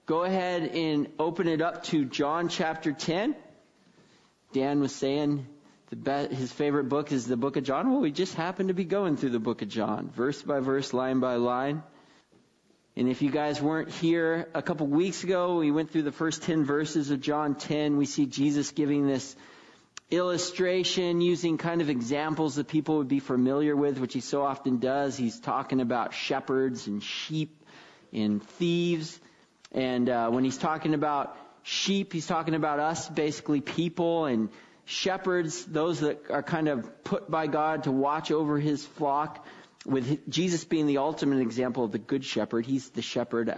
go ahead and open it up to John chapter 10. Dan was saying his favorite book is the book of John. Well, we just happen to be going through the book of John, verse by verse, line by line. And if you guys weren't here a couple weeks ago, we went through the first 10 verses of John 10. We see Jesus giving this illustration using kind of examples that people would be familiar with, which he so often does. He's talking about shepherds and sheep and thieves. And when he's talking about sheep, he's talking about us, basically people, and shepherds, those that are kind of put by God to watch over his flock, with Jesus being the ultimate example of the good shepherd. He's the shepherd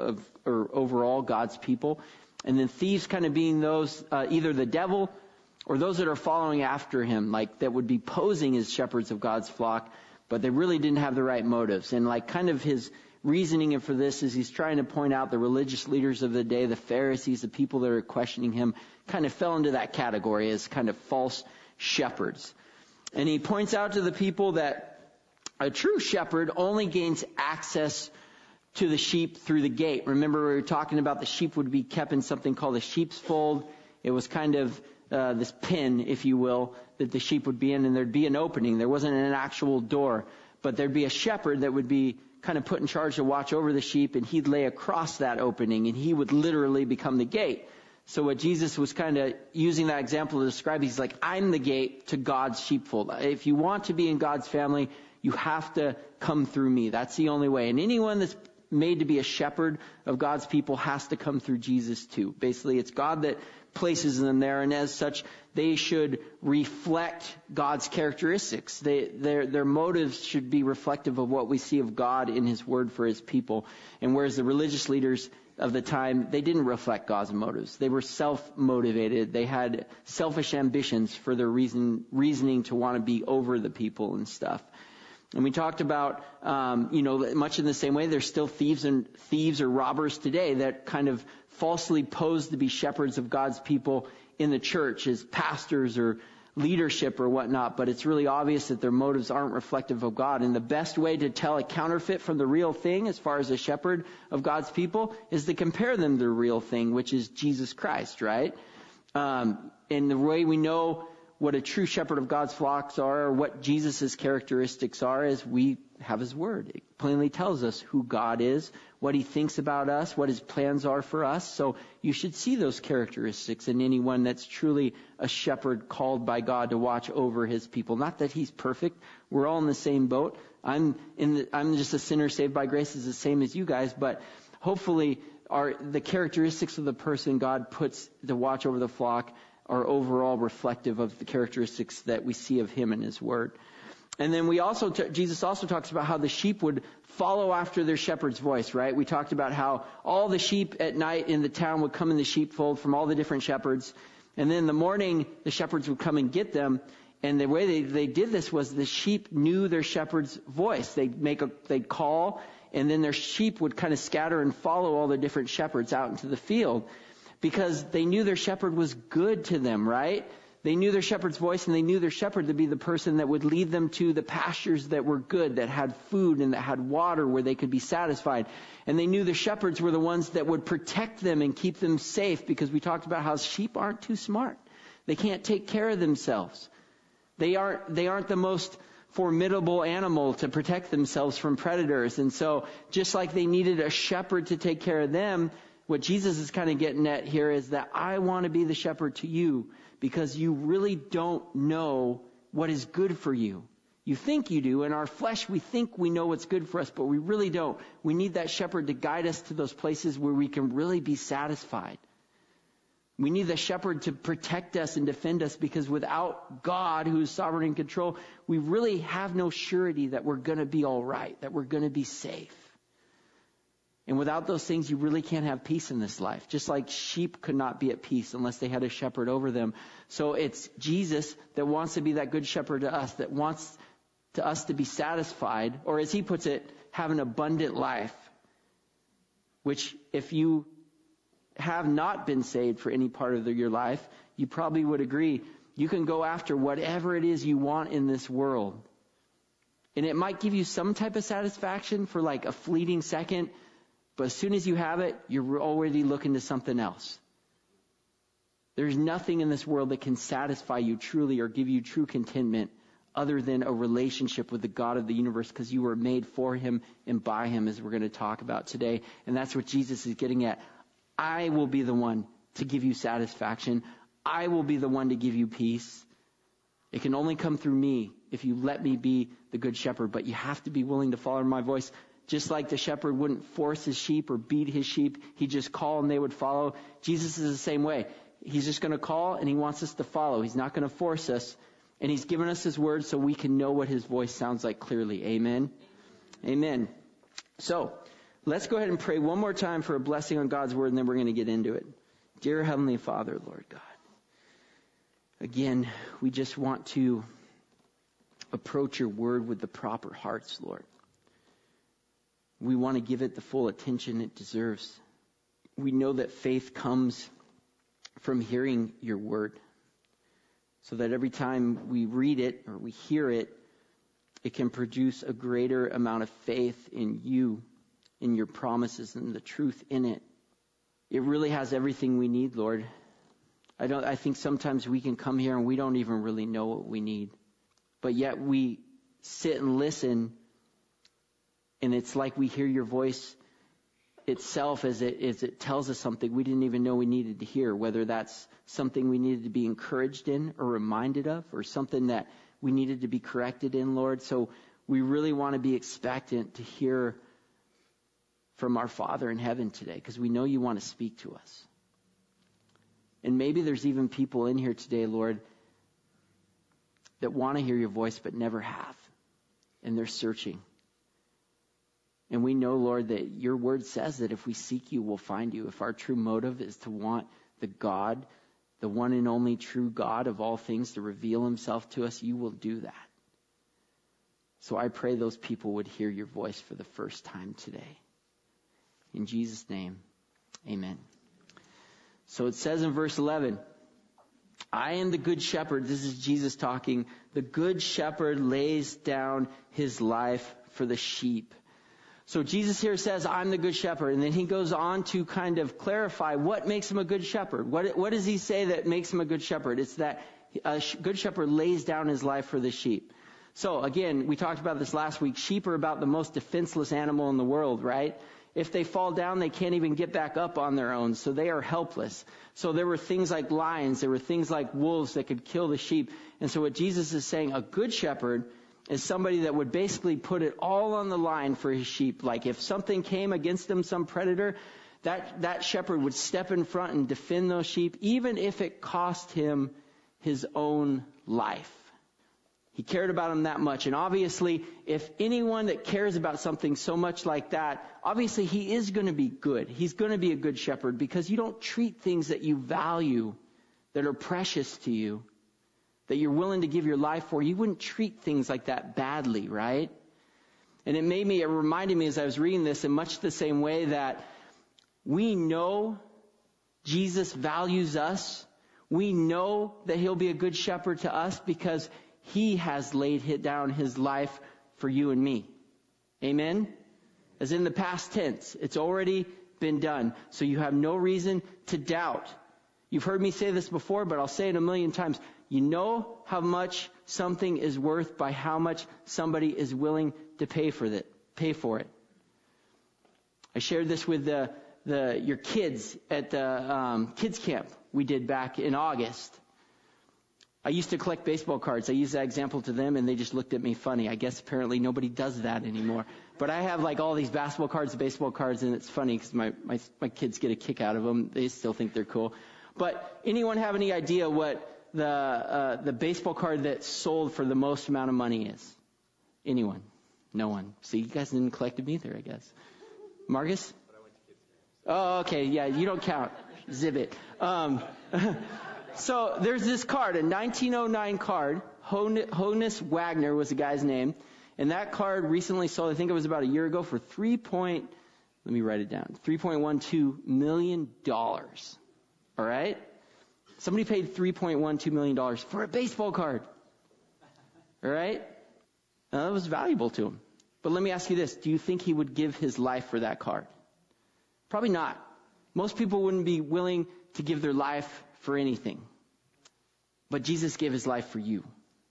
overall God's people. And then thieves kind of being those, either the devil or those that are following after him, like that would be posing as shepherds of God's flock, but they really didn't have the right motives. And like kind of his reasoning for this is he's trying to point out the religious leaders of the day, the Pharisees, the people that are questioning him, kind of fell into that category as kind of false shepherds. And he points out to the people that a true shepherd only gains access to the sheep through the gate. Remember, we were talking about the sheep would be kept in something called a sheep's fold. It was kind of this pen, if you will, that the sheep would be in, and there'd be an opening. There wasn't an actual door, but there'd be a shepherd that would be kind of put in charge to watch over the sheep, and he'd lay across that opening, and he would literally become the gate. So what Jesus was kind of using that example to describe, he's like, I'm the gate to God's sheepfold. If you want to be in God's family, you have to come through me. That's the only way. And anyone that's made to be a shepherd of God's people has to come through Jesus too. Basically, it's God that places them there, and as such, they should reflect God's characteristics. Their motives should be reflective of what we see of God in His Word for His people. And whereas the religious leaders of the time, they didn't reflect God's motives. They were self-motivated. They had selfish ambitions for their reasoning to want to be over the people and stuff. And we talked about, much in the same way, there's still thieves or robbers today that kind of falsely pose to be shepherds of God's people in the church as pastors or leadership or whatnot. But it's really obvious that their motives aren't reflective of God. And the best way to tell a counterfeit from the real thing, as far as a shepherd of God's people, is to compare them to the real thing, which is Jesus Christ, right? And the way we know what a true shepherd of God's flocks are, or what Jesus' characteristics are, is we have His Word. It plainly tells us who God is, what He thinks about us, what His plans are for us. So you should see those characteristics in anyone that's truly a shepherd called by God to watch over His people. Not that he's perfect. We're all in the same boat. I'm just a sinner saved by grace, is the same as you guys, but hopefully the characteristics of the person God puts to watch over the flock are overall reflective of the characteristics that we see of Him in His Word. And then Jesus also talks about how the sheep would follow after their shepherd's voice, right? We talked about how all the sheep at night in the town would come in the sheepfold from all the different shepherds. And then in the morning, the shepherds would come and get them. And the way they did this was the sheep knew their shepherd's voice. They'd call, and then their sheep would kind of scatter and follow all the different shepherds out into the field, because they knew their shepherd was good to them, right? They knew their shepherd's voice, and they knew their shepherd to be the person that would lead them to the pastures that were good, that had food and that had water where they could be satisfied. And they knew the shepherds were the ones that would protect them and keep them safe, because we talked about how sheep aren't too smart. They can't take care of themselves. They aren't the most formidable animal to protect themselves from predators. And so just like they needed a shepherd to take care of them, what Jesus is kind of getting at here is that I want to be the shepherd to you, because you really don't know what is good for you. You think you do. In our flesh, we think we know what's good for us, but we really don't. We need that shepherd to guide us to those places where we can really be satisfied. We need the shepherd to protect us and defend us, because without God, who is sovereign in control, we really have no surety that we're going to be all right, that we're going to be safe. And without those things, you really can't have peace in this life. Just like sheep could not be at peace unless they had a shepherd over them. So it's Jesus that wants to be that good shepherd to us, that wants to us to be satisfied, or as he puts it, have an abundant life. Which, if you have not been saved for any part of your life, you probably would agree, you can go after whatever it is you want in this world. And it might give you some type of satisfaction for like a fleeting second, But as soon as you have it, you're already looking to something else. There's nothing in this world that can satisfy you truly or give you true contentment other than a relationship with the God of the universe, because you were made for him and by him, as we're going to talk about today. And that's what Jesus is getting at. I will be the one to give you satisfaction. I will be the one to give you peace. It can only come through me if you let me be the good shepherd, but you have to be willing to follow my voice. Just like the shepherd wouldn't force his sheep or beat his sheep, he'd just call and they would follow. Jesus is the same way. He's just going to call and he wants us to follow. He's not going to force us. And he's given us his word so we can know what his voice sounds like clearly. Amen? Amen. So, let's go ahead and pray one more time for a blessing on God's word, and then we're going to get into it. Dear Heavenly Father, Lord God, again, we just want to approach your word with the proper hearts, Lord. We want to give it the full attention it deserves. We know that faith comes from hearing your word, so that every time we read it or we hear it, it can produce a greater amount of faith in you, in your promises, and the truth in it. It really has everything we need, Lord. I think sometimes we can come here and we don't even really know what we need. But yet we sit and listen, and it's like we hear your voice itself as it tells us something we didn't even know we needed to hear, whether that's something we needed to be encouraged in or reminded of, or something that we needed to be corrected in, Lord. So we really want to be expectant to hear from our Father in heaven today, because we know you want to speak to us. And maybe there's even people in here today, Lord, that want to hear your voice but never have, and they're searching. And we know, Lord, that your word says that if we seek you, we'll find you. If our true motive is to want the God, the one and only true God of all things, to reveal himself to us, you will do that. So I pray those people would hear your voice for the first time today. In Jesus' name, amen. So it says in verse 11, I am the good shepherd. This is Jesus talking. The good shepherd lays down his life for the sheep. So Jesus here says, I'm the good shepherd. And then he goes on to kind of clarify what makes him a good shepherd. What does he say that makes him a good shepherd? It's that a good shepherd lays down his life for the sheep. So again, we talked about this last week. Sheep are about the most defenseless animal in the world, right? If they fall down, they can't even get back up on their own. So they are helpless. So there were things like lions. There were things like wolves that could kill the sheep. And so what Jesus is saying, a good shepherd is somebody that would basically put it all on the line for his sheep. Like if something came against them, some predator, that shepherd would step in front and defend those sheep, even if it cost him his own life. He cared about them that much. And obviously, if anyone that cares about something so much like that, obviously he is going to be good. He's going to be a good shepherd, because you don't treat things that you value, that are precious to you, that you're willing to give your life for. You wouldn't treat things like that badly, right? And it reminded me as I was reading this in much the same way that we know Jesus values us. We know that he'll be a good shepherd to us because he has laid down his life for you and me. Amen? As in the past tense. It's already been done. So you have no reason to doubt. You've heard me say this before, but I'll say it a million times. You know how much something is worth by how much somebody is willing to pay for it. I shared this with your kids at the kids camp we did back in August. I used to collect baseball cards. I used that example to them, and they just looked at me funny. I guess apparently nobody does that anymore. But I have like all these basketball cards, baseball cards, and it's funny because my kids get a kick out of them. They still think they're cool. But anyone have any idea what the baseball card that sold for the most amount of money is? Anyone? No one. See, you guys didn't collect them either, I guess. Marcus? Oh, okay. Yeah, you don't count. Zib it. So there's this card, a 1909 card. Honus Wagner was the guy's name. And that card recently sold, I think it was about a year ago, for $3.12 million. All right? Somebody paid $3.12 million for a baseball card. All right? Now, that was valuable to him. But let me ask you this. Do you think he would give his life for that card? Probably not. Most people wouldn't be willing to give their life for anything. But Jesus gave his life for you.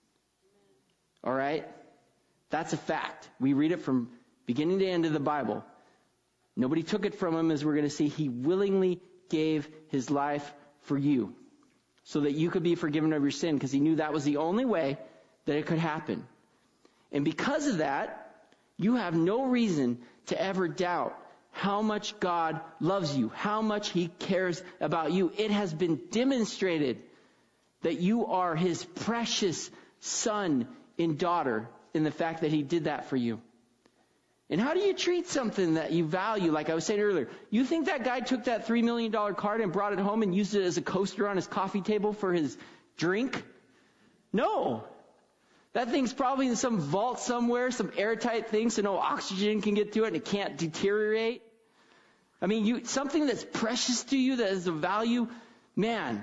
All right? That's a fact. We read it from beginning to end of the Bible. Nobody took it from him, as we're going to see. He willingly gave his life for you so that you could be forgiven of your sin, because he knew that was the only way that it could happen. And because of that, you have no reason to ever doubt how much God loves you, how much he cares about you. It has been demonstrated that you are his precious son and daughter in the fact that he did that for you. And how do you treat something that you value? Like I was saying earlier, you think that guy took that $3 million card and brought it home and used it as a coaster on his coffee table for his drink? No. That thing's probably in some vault somewhere, some airtight thing so no oxygen can get to it and it can't deteriorate. I mean, something that's precious to you, that is of value, man,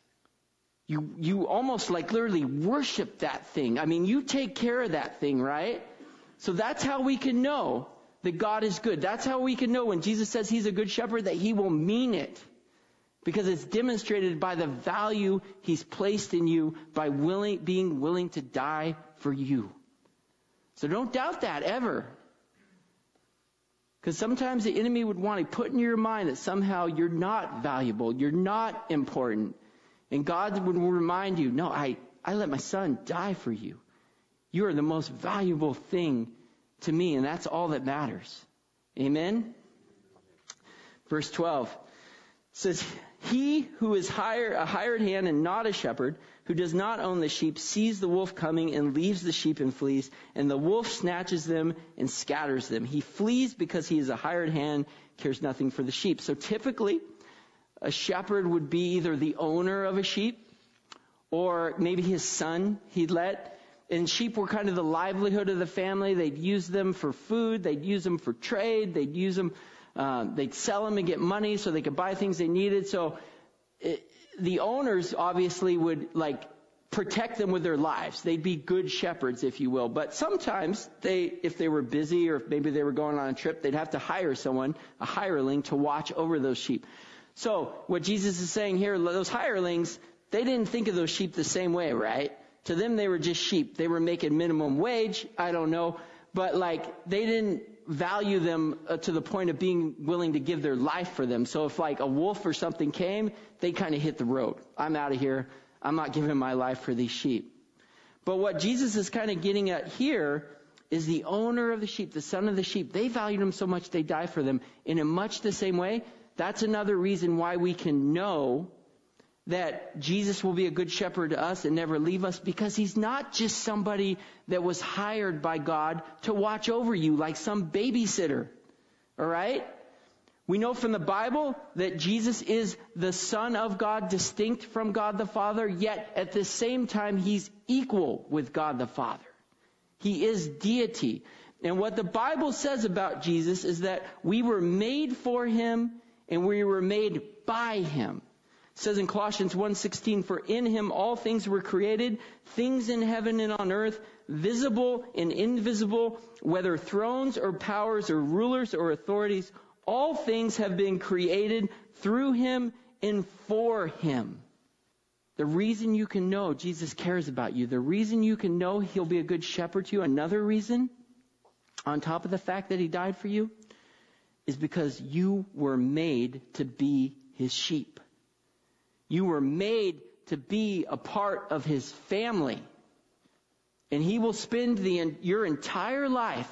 you almost like literally worship that thing. I mean, you take care of that thing, right? So that's how we can know that God is good. That's how we can know when Jesus says he's a good shepherd that he will mean it. Because it's demonstrated by the value he's placed in you by being willing to die for you. So don't doubt that ever. Because sometimes the enemy would want to put in your mind that somehow you're not valuable, you're not important. And God would remind you, no, I let my son die for you. You are the most valuable thing to me, and that's all that matters. Amen? Verse 12 says, he who is a hired hand and not a shepherd, who does not own the sheep, sees the wolf coming and leaves the sheep and flees, and the wolf snatches them and scatters them. He flees because he is a hired hand, cares nothing for the sheep. So typically, a shepherd would be either the owner of a sheep or maybe his son he'd let. And sheep were kind of the livelihood of the family. They'd use them for food. They'd use them for trade. They'd use them, they'd sell them and get money so they could buy things they needed. So the owners obviously would protect them with their lives. They'd be good shepherds, if you will. But sometimes if they were busy or if maybe they were going on a trip, they'd have to hire someone, a hireling, to watch over those sheep. So what Jesus is saying here, those hirelings, they didn't think of those sheep the same way, right? To them, they were just sheep. They were making minimum wage. I don't know. But they didn't value them to the point of being willing to give their life for them. So if a wolf or something came, they kind of hit the road. I'm out of here. I'm not giving my life for these sheep. But what Jesus is kind of getting at here is the owner of the sheep, the son of the sheep. They valued him so much they die for them. And in much the same way, that's another reason why we can know that Jesus will be a good shepherd to us and never leave us, because he's not just somebody that was hired by God to watch over you like some babysitter. All right? We know from the Bible that Jesus is the Son of God, distinct from God the Father, yet at the same time he's equal with God the Father. He is deity. And what the Bible says about Jesus is that we were made for him and we were made by him. It says in Colossians 1:16, for in him all things were created, things in heaven and on earth, visible and invisible, whether thrones or powers or rulers or authorities, all things have been created through him and for him. The reason you can know Jesus cares about you, the reason you can know he'll be a good shepherd to you, another reason, on top of the fact that he died for you, is because you were made to be his sheep. You were made to be a part of his family. And he will spend your entire life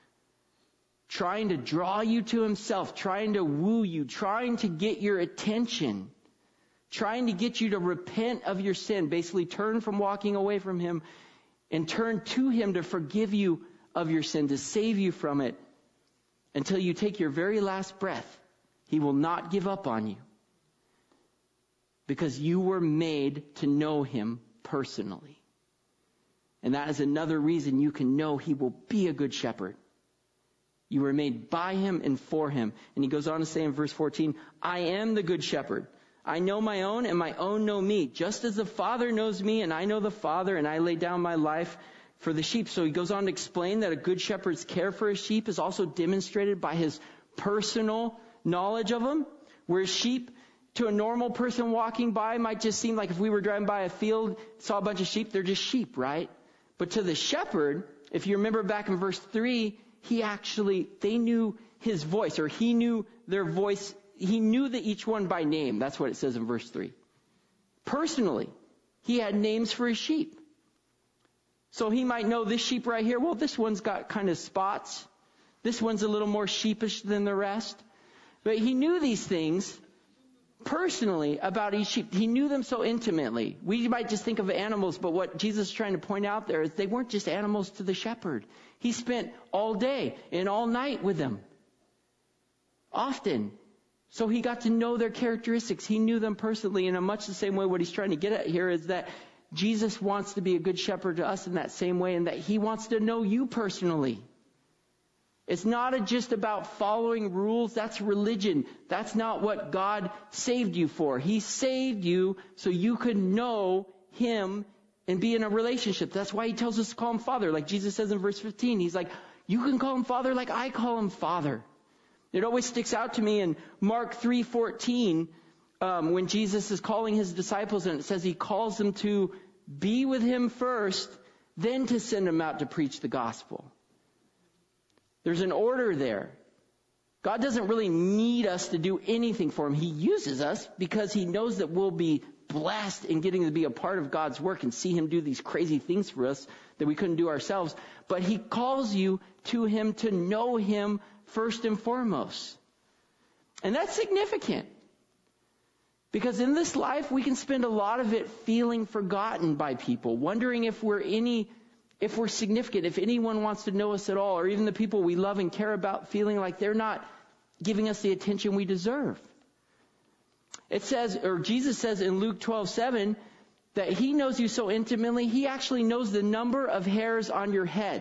trying to draw you to himself, trying to woo you, trying to get your attention, trying to get you to repent of your sin, basically turn from walking away from him and turn to him to forgive you of your sin, to save you from it until you take your very last breath. He will not give up on you because you were made to know him personally. And that is another reason you can know he will be a good shepherd. You were made by him and for him. And he goes on to say in verse 14, I am the good shepherd. I know my own and my own know me. Just as the Father knows me and I know the Father, and I lay down my life for the sheep. So he goes on to explain that a good shepherd's care for his sheep is also demonstrated by his personal knowledge of them. Whereas sheep, to a normal person walking by, might just seem like if we were driving by a field, saw a bunch of sheep, they're just sheep, right? But to the shepherd, if you remember back in verse 3, they knew his voice, or he knew their voice. He knew each one by name. That's what it says in verse 3. Personally, he had names for his sheep. So he might know this sheep right here. Well, this one's got kind of spots. This one's a little more sheepish than the rest. But he knew these things personally about each sheep. He knew them so intimately. We might just think of animals, but what Jesus is trying to point out there is they weren't just animals to the shepherd. He spent all day and all night with them. Often. So he got to know their characteristics. He knew them personally. And in much the same way, what he's trying to get at here is that Jesus wants to be a good shepherd to us in that same way, and that he wants to know you personally. It's not just about following rules. That's religion. That's not what God saved you for. He saved you so you could know him and be in a relationship. That's why he tells us to call him Father. Like Jesus says in verse 15, he's like, you can call him Father like I call him Father. It always sticks out to me in Mark 3:14, when Jesus is calling his disciples, and it says he calls them to be with him first, then to send them out to preach the gospel. There's an order there. God doesn't really need us to do anything for him. He uses us because he knows that we'll be blessed in getting to be a part of God's work and see him do these crazy things for us that we couldn't do ourselves. But he calls you to him to know him first and foremost. And that's significant. Because in this life, we can spend a lot of it feeling forgotten by people, wondering if we're significant, if anyone wants to know us at all, or even the people we love and care about feeling like they're not giving us the attention we deserve. It says, or Jesus says in Luke 12:7, that he knows you so intimately, he actually knows the number of hairs on your head.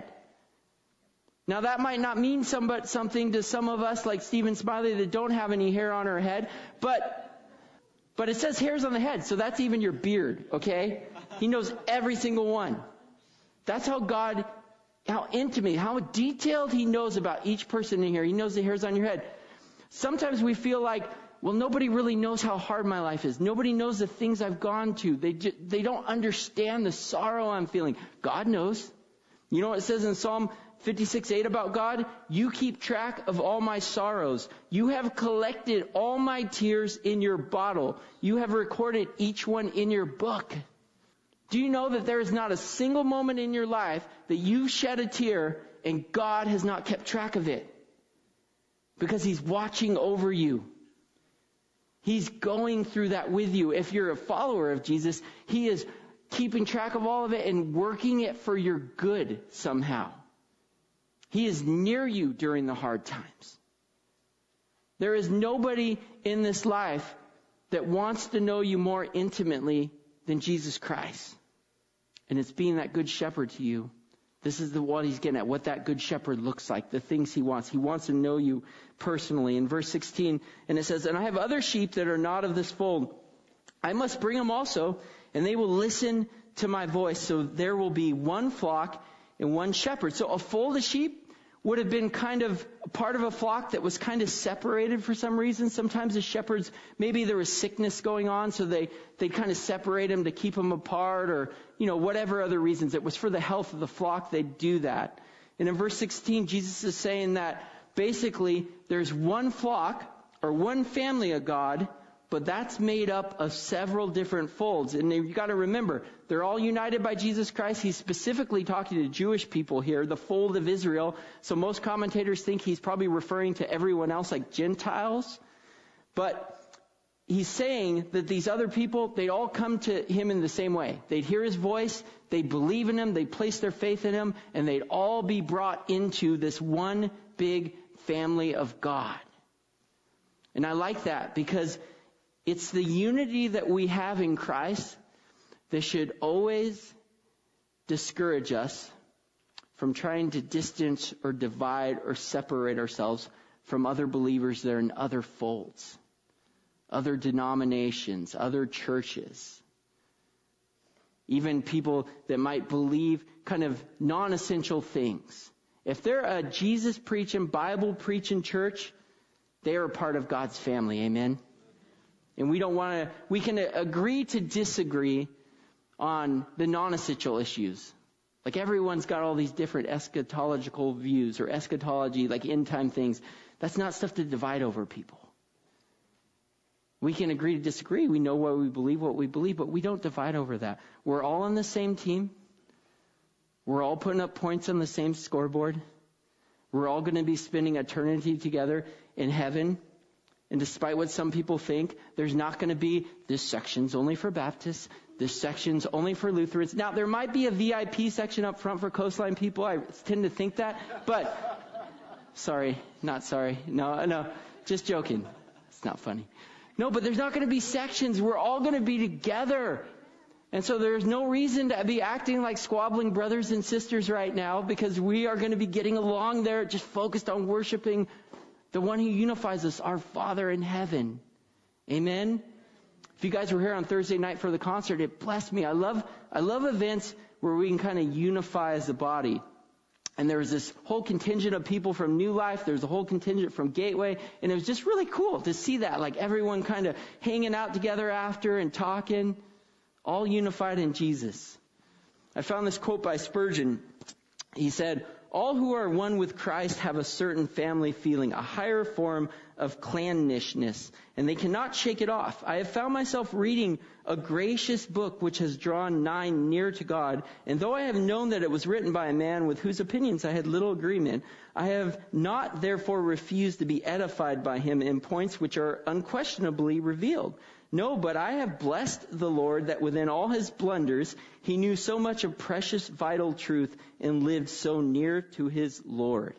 Now that might not mean something to some of us like Stephen Smiley that don't have any hair on our head, but it says hairs on the head, so that's even your beard, okay? He knows every single one. That's how intimate, how detailed he knows about each person in here. He knows the hairs on your head. Sometimes we feel like, well, nobody really knows how hard my life is. Nobody knows the things I've gone to. They don't understand the sorrow I'm feeling. God knows. You know what it says in Psalm 56:8 about God? You keep track of all my sorrows. You have collected all my tears in your bottle. You have recorded each one in your book. Do you know that there is not a single moment in your life that you shed a tear and God has not kept track of it? Because he's watching over you. He's going through that with you. If you're a follower of Jesus, he is keeping track of all of it and working it for your good somehow. He is near you during the hard times. There is nobody in this life that wants to know you more intimately than Jesus Christ. And it's being that good shepherd to you. This is what he's getting at, what that good shepherd looks like, the things he wants. He wants to know you personally. In verse 16, and it says, and I have other sheep that are not of this fold. I must bring them also, and they will listen to my voice. So there will be one flock and one shepherd. So a fold of sheep would have been kind of part of a flock that was kind of separated for some reason. Sometimes the shepherds, maybe there was sickness going on, so they kind of separate them to keep them apart, or, whatever other reasons. It was for the health of the flock they'd do that. And in verse 16, Jesus is saying that basically there's one flock or one family of God, but that's made up of several different folds. And you got to remember, they're all united by Jesus Christ. He's specifically talking to Jewish people here, the fold of Israel. So most commentators think he's probably referring to everyone else like Gentiles. But he's saying that these other people, they all come to him in the same way. They'd hear his voice, they'd believe in him, they'd place their faith in him, and they'd all be brought into this one big family of God. And I like that because it's the unity that we have in Christ that should always discourage us from trying to distance or divide or separate ourselves from other believers that are in other folds, other denominations, other churches. Even people that might believe kind of non-essential things. If they're a Jesus-preaching, Bible-preaching church, They are a part of God's family. Amen. And we can agree to disagree on the non-essential issues. Like everyone's got all these different eschatological views or eschatology, like end time things. That's not stuff to divide over people. We can agree to disagree. We know what we believe, but we don't divide over that. We're all on the same team. We're all putting up points on the same scoreboard. We're all going to be spending eternity together in heaven. And despite what some people think, there's not going to be, this section's only for Baptists, this section's only for Lutherans. Now, there might be a VIP section up front for Coastline people. I tend to think that. But, no, just joking. It's not funny. No, but there's not going to be sections. We're all going to be together. And so there's no reason to be acting like squabbling brothers and sisters right now, because we are going to be getting along there, just focused on worshiping the one who unifies us, our Father in heaven. Amen. If you guys were here on Thursday night for the concert, it blessed me. I love events where we can kind of unify as a body. And there was this whole contingent of people from New Life. There's a whole contingent from Gateway. And it was just really cool to see that, like everyone kind of hanging out together after and talking, all unified in Jesus. I found this quote by Spurgeon. He said, "All who are one with Christ have a certain family feeling, a higher form of clannishness, and they cannot shake it off. I have found myself reading a gracious book which has drawn nigh near to God, and though I have known that it was written by a man with whose opinions I had little agreement, I have not therefore refused to be edified by him in points which are unquestionably revealed. No, but I have blessed the Lord that within all his blunders he knew so much of precious vital truth and lived so near to his Lord."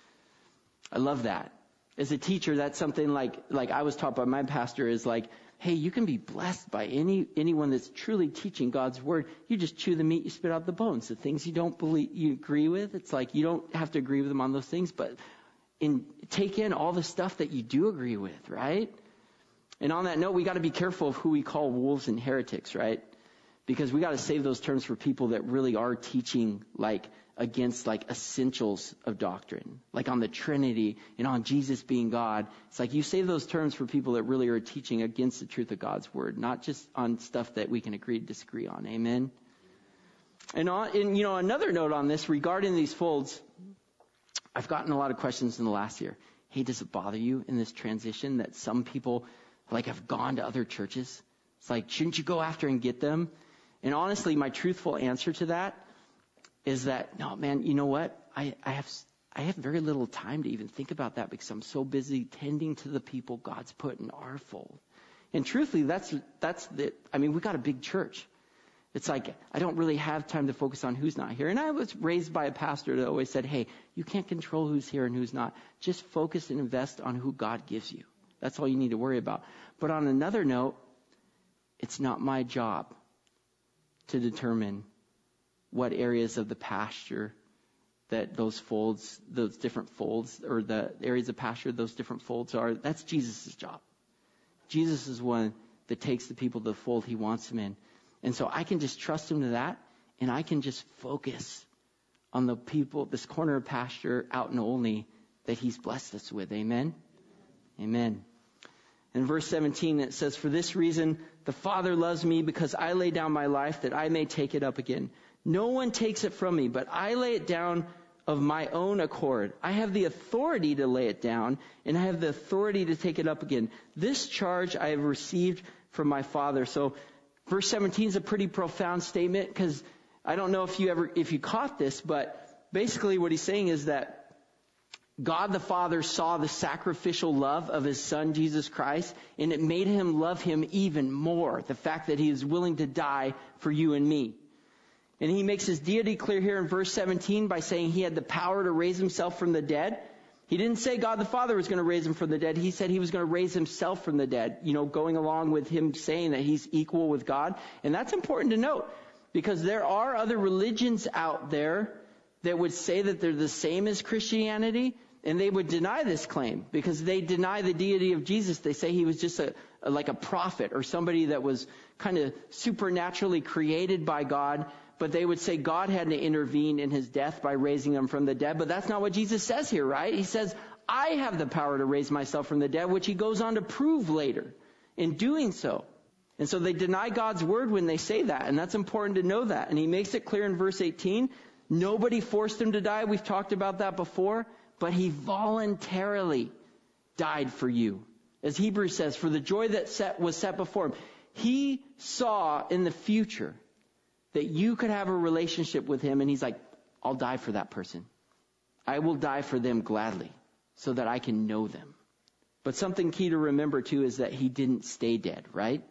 I love that. As a teacher, that's something like I was taught by my pastor is like, hey, you can be blessed by anyone that's truly teaching God's word. You just chew the meat, you spit out the bones. The things you don't believe, you agree with, it's like you don't have to agree with them on those things, but take in all the stuff that you do agree with, right? And on that note, we got to be careful of who we call wolves and heretics, right? Because we got to save those terms for people that really are teaching against essentials of doctrine, like on the Trinity and on Jesus being God. It's like you save those terms for people that really are teaching against the truth of God's word, not just on stuff that we can agree to disagree on. Amen. And another note on this regarding these folds, I've gotten a lot of questions in the last year. Hey, does it bother you in this transition that some people have gone to other churches? It's like, shouldn't you go after and get them? And honestly, my truthful answer to that is that, no, man, you know what? I have very little time to even think about that because I'm so busy tending to the people God's put in our fold. And truthfully, we got a big church. It's like, I don't really have time to focus on who's not here. And I was raised by a pastor that always said, hey, you can't control who's here and who's not. Just focus and invest on who God gives you. That's all you need to worry about. But on another note, it's not my job to determine what areas of the pasture that those different folds, or the areas of pasture those different folds are. That's Jesus' job. Jesus is one that takes the people to the fold he wants them in. And so I can just trust him to that, and I can just focus on the people, this corner of pasture out in Olney that he's blessed us with. Amen? Amen. In verse 17, it says, "For this reason, the Father loves me, because I lay down my life that I may take it up again. No one takes it from me, but I lay it down of my own accord. I have the authority to lay it down, and I have the authority to take it up again. This charge I have received from my Father." So verse 17 is a pretty profound statement, because I don't know if you caught this, but basically what he's saying is that God the Father saw the sacrificial love of his Son, Jesus Christ, and it made him love him even more. The fact that he is willing to die for you and me. And he makes his deity clear here in verse 17 by saying he had the power to raise himself from the dead. He didn't say God the Father was going to raise him from the dead. He said he was going to raise himself from the dead, going along with him saying that he's equal with God. And that's important to note, because there are other religions out there that would say that they're the same as Christianity, and they would deny this claim because they deny the deity of Jesus. They say he was just like a prophet or somebody that was kind of supernaturally created by God, but they would say God had to intervene in his death by raising him from the dead. But that's not what Jesus says here, right? He says, I have the power to raise myself from the dead, which he goes on to prove later in doing so. And so they deny God's word when they say that, and that's important to know that. And he makes it clear in verse 18, nobody forced him to die. We've talked about that before, but he voluntarily died for you. As Hebrews says, for the joy that was set before him. He saw in the future that you could have a relationship with him, and he's like, I'll die for that person. I will die for them gladly so that I can know them. But something key to remember too is that he didn't stay dead, right?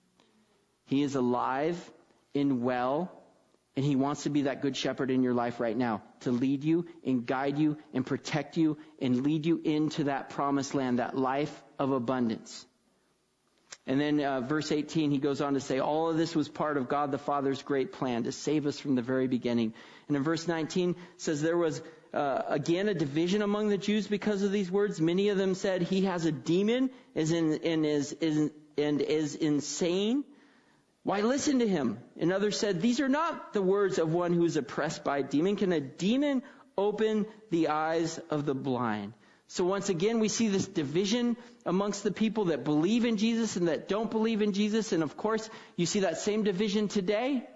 He is alive and well, and he wants to be that good shepherd in your life right now, to lead you and guide you and protect you and lead you into that promised land, that life of abundance. And then verse 18, he goes on to say, all of this was part of God the Father's great plan to save us from the very beginning. And in verse 19 says there was again a division among the Jews because of these words. Many of them said he has a demon and is insane. Why listen to him? And others said, these are not the words of one who is oppressed by a demon. Can a demon open the eyes of the blind? So once again, we see this division amongst the people that believe in Jesus and that don't believe in Jesus. And of course, you see that same division today.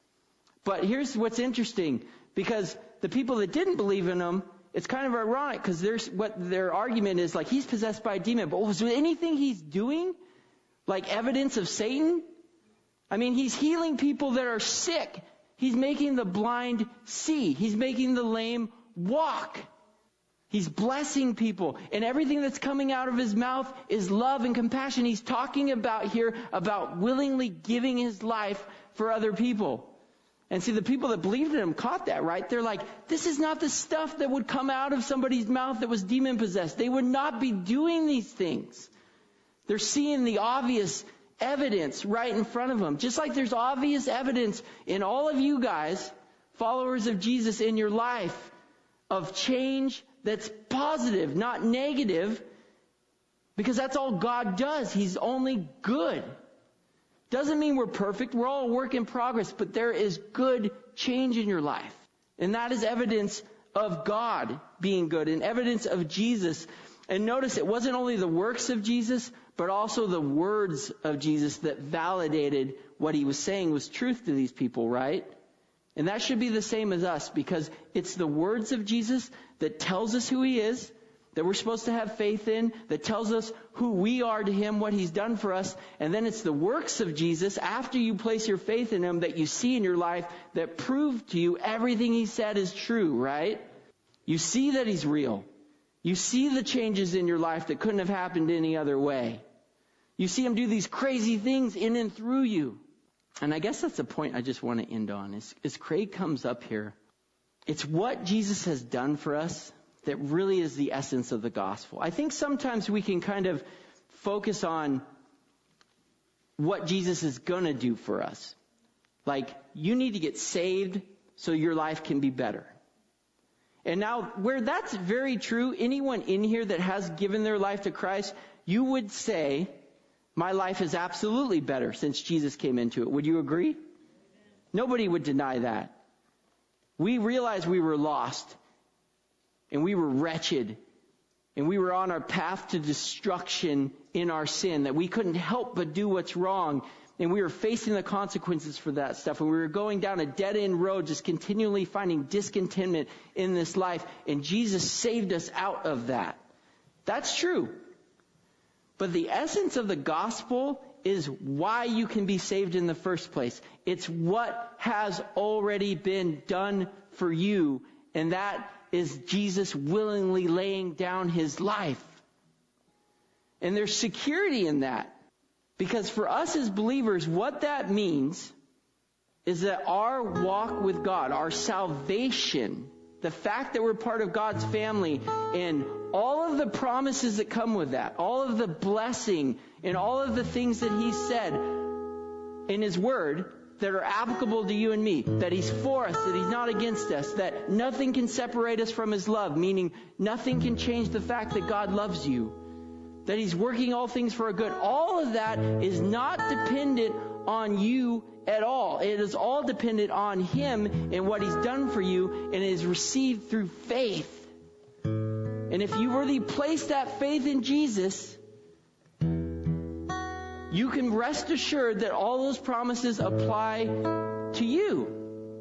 But here's what's interesting, because the people that didn't believe in him, it's kind of ironic, because their argument is like, he's possessed by a demon. But was there anything he's doing like evidence of Satan? I mean, he's healing people that are sick. He's making the blind see. He's making the lame walk. He's blessing people. And everything that's coming out of his mouth is love and compassion. He's talking about here about willingly giving his life for other people. And see, the people that believed in him caught that, right? They're like, this is not the stuff that would come out of somebody's mouth that was demon-possessed. They would not be doing these things. They're seeing the obvious evidence right in front of them. Just like there's obvious evidence in all of you guys, followers of Jesus, in your life of change that's positive, not negative, because that's all God does. He's only good. Doesn't mean we're perfect. We're all a work in progress, but there is good change in your life. And that is evidence of God being good and evidence of Jesus. And notice it wasn't only the works of Jesus, but also the words of Jesus that validated what he was saying was truth to these people, right? And that should be the same as us, because it's the words of Jesus that tells us who he is, that we're supposed to have faith in, that tells us who we are to him, what he's done for us. And then it's the works of Jesus, after you place your faith in him, that you see in your life that prove to you everything he said is true, right? You see that he's real. You see the changes in your life that couldn't have happened any other way. You see him do these crazy things in and through you. And I guess that's the point I just want to end on. As Craig comes up here, it's what Jesus has done for us that really is the essence of the gospel. I think sometimes we can kind of focus on what Jesus is going to do for us. Like, you need to get saved so your life can be better. And now, where that's very true, anyone in here that has given their life to Christ, you would say, my life is absolutely better since Jesus came into it. Would you agree? Nobody would deny that. We realized we were lost, and we were wretched, and we were on our path to destruction in our sin, that we couldn't help but do what's wrong, and we were facing the consequences for that stuff, and we were going down a dead-end road, just continually finding discontentment in this life, and Jesus saved us out of that. That's true. But the essence of the gospel is why you can be saved in the first place. It's what has already been done for you, and that is Jesus willingly laying down his life. And there's security in that. Because for us as believers, what that means is that our walk with God, our salvation, the fact that we're part of God's family, and all of the promises that come with that, all of the blessing, and all of the things that he said in his word that are applicable to you and me, that he's for us, that he's not against us, that nothing can separate us from his love, meaning nothing can change the fact that God loves you, that he's working all things for a good. All of that is not dependent on you at all. It is all dependent on him and what he's done for you, and it is received through faith. And if you really place that faith in Jesus, you can rest assured that all those promises apply to you.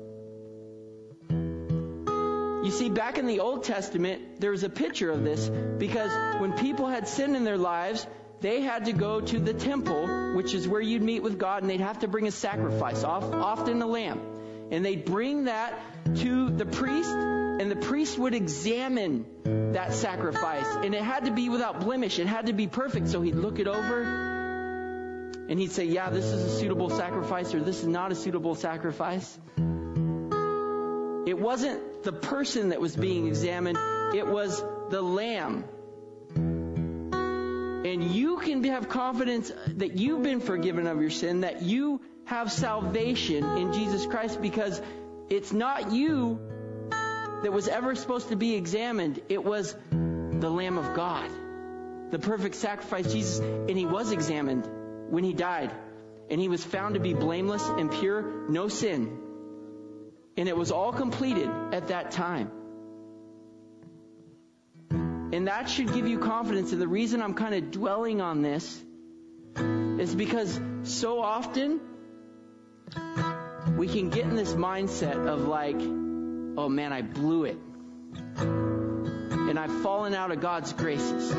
You see, back in the Old Testament, there was a picture of this, because when people had sin in their lives, they had to go to the temple, which is where you'd meet with God, and they'd have to bring a sacrifice, often a lamb. And they'd bring that to the priest, and the priest would examine that sacrifice. And it had to be without blemish. It had to be perfect. So he'd look it over, and he'd say, yeah, this is a suitable sacrifice, or this is not a suitable sacrifice. It wasn't the person that was being examined. It was the lamb. And you can have confidence that you've been forgiven of your sin, that you have salvation in Jesus Christ, because it's not you that was ever supposed to be examined. It was the Lamb of God, the perfect sacrifice, Jesus. And he was examined when he died. And he was found to be blameless and pure, no sin. And it was all completed at that time. And that should give you confidence. And the reason I'm kind of dwelling on this is because so often we can get in this mindset of like, oh man, I blew it. And I've fallen out of God's graces.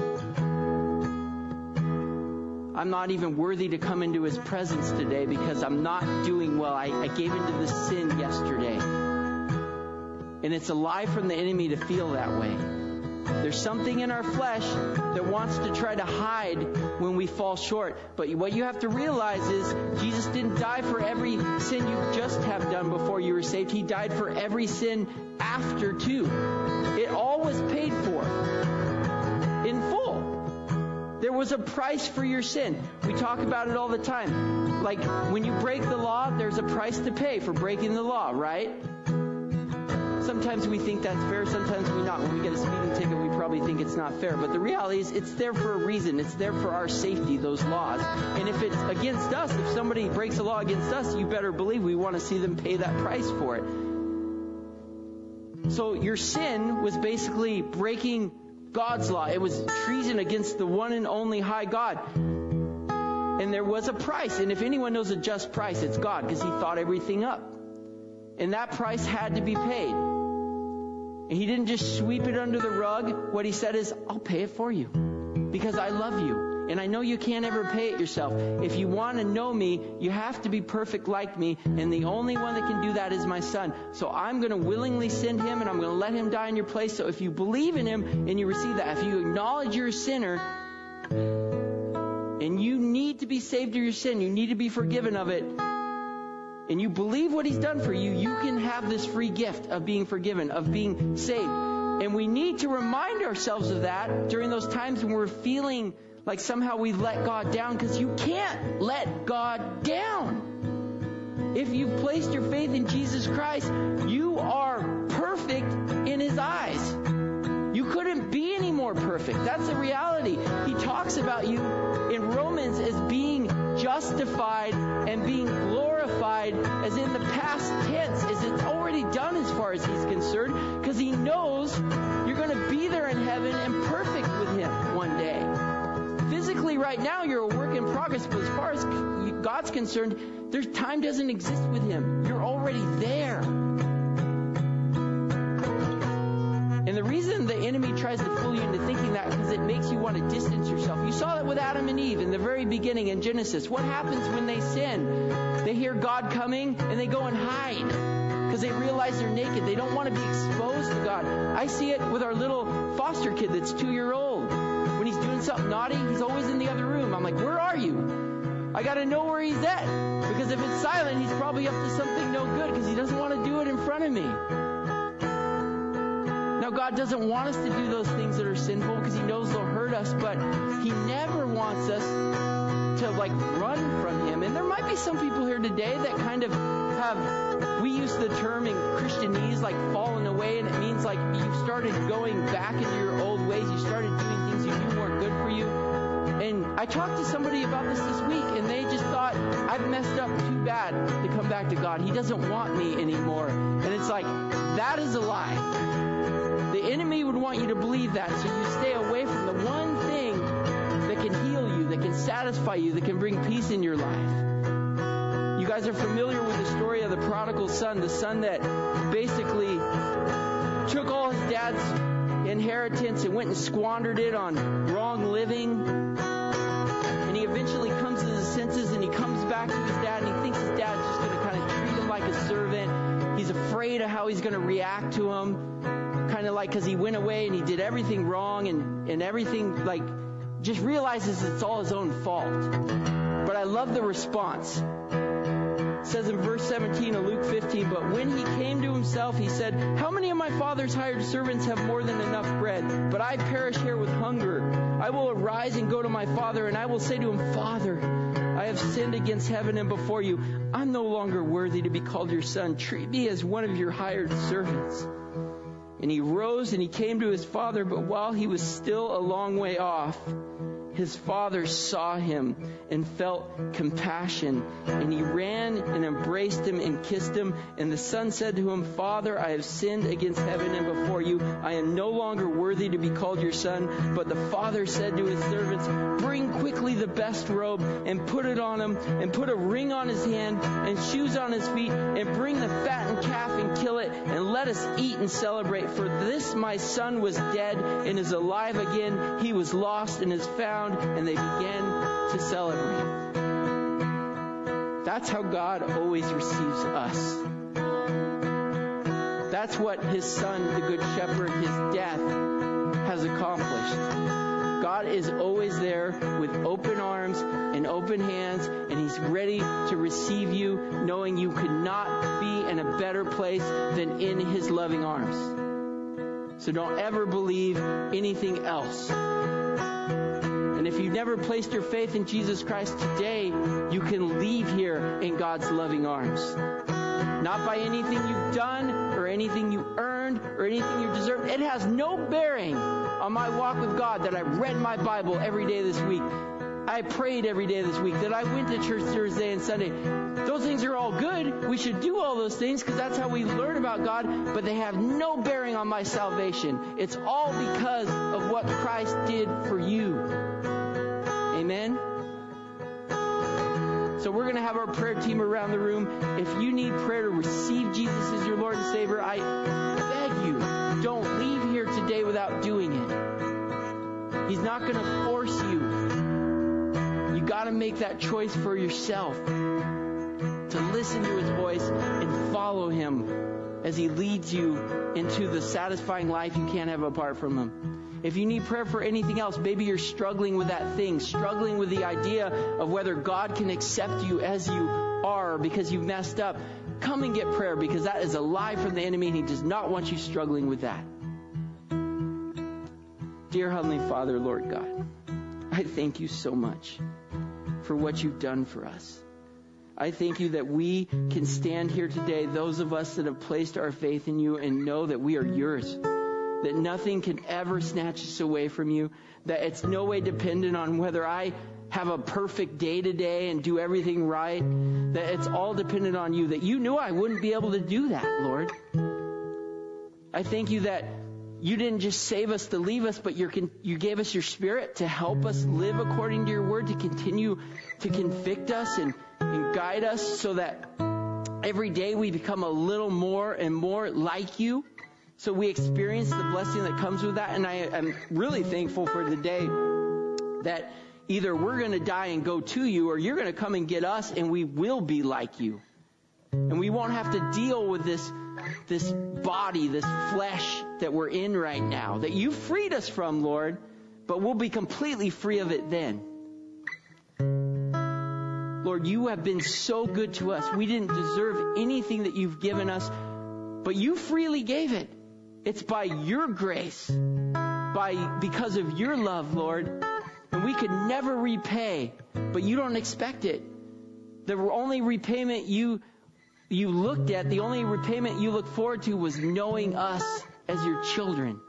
I'm not even worthy to come into His presence today because I'm not doing well. I gave into the sin yesterday. And it's a lie from the enemy to feel that way. There's something in our flesh that wants to try to hide when we fall short. But what you have to realize is Jesus didn't die for every sin you just have done before you were saved. He died for every sin after too. It all was paid for in full. There was a price for your sin. We talk about it all the time. Like when you break the law, there's a price to pay for breaking the law, right? Sometimes we think that's fair, sometimes we not. When we get a speeding ticket, we probably think it's not fair. But the reality is it's there for a reason. It's there for our safety, those laws. And if it's against us, if somebody breaks a law against us, you better believe we want to see them pay that price for it. So your sin was basically breaking God's law. It was treason against the one and only high God. And there was a price. And if anyone knows a just price, it's God, because He thought everything up. And that price had to be paid. And He didn't just sweep it under the rug. What He said is, I'll pay it for you because I love you. And I know you can't ever pay it yourself. If you want to know me, you have to be perfect like me. And the only one that can do that is my Son. So I'm going to willingly send Him, and I'm going to let Him die in your place. So if you believe in Him and you receive that, if you acknowledge you're a sinner and you need to be saved of your sin, you need to be forgiven of it, and you believe what He's done for you, you can have this free gift of being forgiven, of being saved. And we need to remind ourselves of that during those times when we're feeling like somehow we let God down, because you can't let God down. If you've placed your faith in Jesus Christ, you are perfect in His eyes. You couldn't be any more perfect. That's the reality. He talks about you in Romans as being justified and being glorified as in the past tense, as it's already done as far as He's concerned, because He knows you're going to be there in heaven and perfect with Him one day. Physically right now you're a work in progress, but as far as God's concerned, there's time doesn't exist with Him. You're already there. And the reason the enemy tries to fool you into thinking that is because it makes you want to distance yourself. You saw that with Adam and Eve in the very beginning in Genesis. What happens when they sin? They hear God coming and they go and hide because they realize they're naked. They don't want to be exposed to God. I see it with our little foster kid that's 2-year-old. When he's doing something naughty, he's always in the other room. I'm like, where are you? I got to know where he's at. Because if it's silent, he's probably up to something no good because he doesn't want to do it in front of me. Now, God doesn't want us to do those things that are sinful because He knows they'll hurt us, but He never wants us to run from Him. And there might be some people here today that kind of have, we use the term in Christianese like fallen away, and it means like you've started going back into your old ways. You started doing things you knew weren't good for you. And I talked to somebody about this week, and they just thought, I've messed up too bad to come back to God. He doesn't want me anymore. And it's like, that is a lie. The The enemy would want you to believe that, so you stay away from the one thing that can heal you, that can satisfy you, that can bring peace in your life. You guys are familiar with the story of the prodigal son, the son that basically took all his dad's inheritance and went and squandered it on wrong living. And he eventually comes to his senses and he comes back to his dad and he thinks his dad's just going to kind of treat him like a servant. He's afraid of how he's going to react to him. Kind of like because he went away and he did everything wrong and everything, like, just realizes it's all his own fault. But I love the response. It says in verse 17 of Luke 15, but when he came to himself, he said, how many of my father's hired servants have more than enough bread? But I perish here with hunger. I will arise and go to my father, and I will say to him, Father, I have sinned against heaven and before you. I'm no longer worthy to be called your son. Treat me as one of your hired servants. And he rose and he came to his father, but while he was still a long way off, his father saw him and felt compassion. And he ran and embraced him and kissed him. And the son said to him, Father, I have sinned against heaven and before you. I am no longer worthy to be called your son. But the father said to his servants, bring quickly the best robe and put it on him, and put a ring on his hand and shoes on his feet, and bring the fattened calf and kill it, and let us eat and celebrate. For this my son was dead and is alive again. He was lost and is found. And they began to celebrate. That's how God always receives us. That's what his son, the Good Shepherd, his death has accomplished. God is always there with open arms and open hands, and he's ready to receive you, knowing you could not be in a better place than in his loving arms. So don't ever believe anything else. And if you've never placed your faith in Jesus Christ today, you can leave here in God's loving arms. Not by anything you've done or anything you earned or anything you deserve. It has no bearing on my walk with God that I read my Bible every day this week. I prayed every day this week, that I went to church Thursday and Sunday. Those things are all good. We should do all those things because that's how we learn about God, but they have no bearing on my salvation. It's all because of what Christ did for you. Amen? So we're going to have our prayer team around the room. If you need prayer to receive Jesus as your Lord and Savior, I beg you, don't leave here today without doing it. He's not going to force you. You got to make that choice for yourself to listen to his voice and follow him as he leads you into the satisfying life you can't have apart from him. If you need prayer for anything else, maybe you're struggling with that thing, struggling with the idea of whether God can accept you as you are because you've messed up, come and get prayer, because that is a lie from the enemy and he does not want you struggling with that. Dear Heavenly Father, Lord God, I thank you so much for what you've done for us. I thank you that we can stand here today, those of us that have placed our faith in you, and know that we are yours. That nothing can ever snatch us away from you. That it's no way dependent on whether I have a perfect day today and do everything right. That it's all dependent on you. That you knew I wouldn't be able to do that, Lord. I thank you that you didn't just save us to leave us, but you gave us your Spirit to help us live according to your word, to continue to convict us and guide us so that every day we become a little more and more like you. So we experience the blessing that comes with that. And I am really thankful for the day that either we're going to die and go to you, or you're going to come and get us and we will be like you. And we won't have to deal with this body, this flesh that we're in right now, that you freed us from, Lord, but we'll be completely free of it then. Lord, you have been so good to us. We didn't deserve anything that you've given us, but you freely gave it. It's by your grace, because of your love, Lord. And we could never repay, but you don't expect it. The only repayment you looked at, the only repayment you looked forward to was knowing us as your children.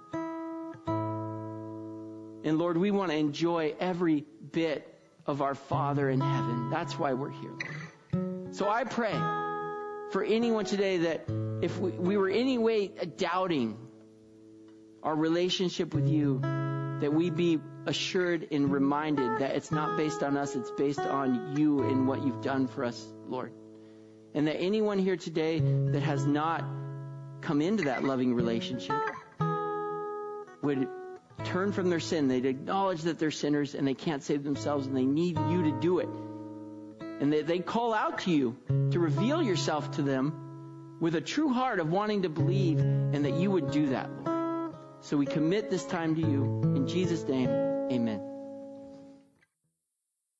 And Lord, we want to enjoy every bit of our Father in heaven. That's why we're here, Lord. So I pray for anyone today that if we were any way doubting our relationship with you, that we be assured and reminded that it's not based on us, it's based on you and what you've done for us, Lord. And that anyone here today that has not come into that loving relationship would turn from their sin. They'd acknowledge that they're sinners and they can't save themselves and they need you to do it. And they call out to you to reveal yourself to them with a true heart of wanting to believe, and that you would do that, Lord. So we commit this time to you. In Jesus' name, amen.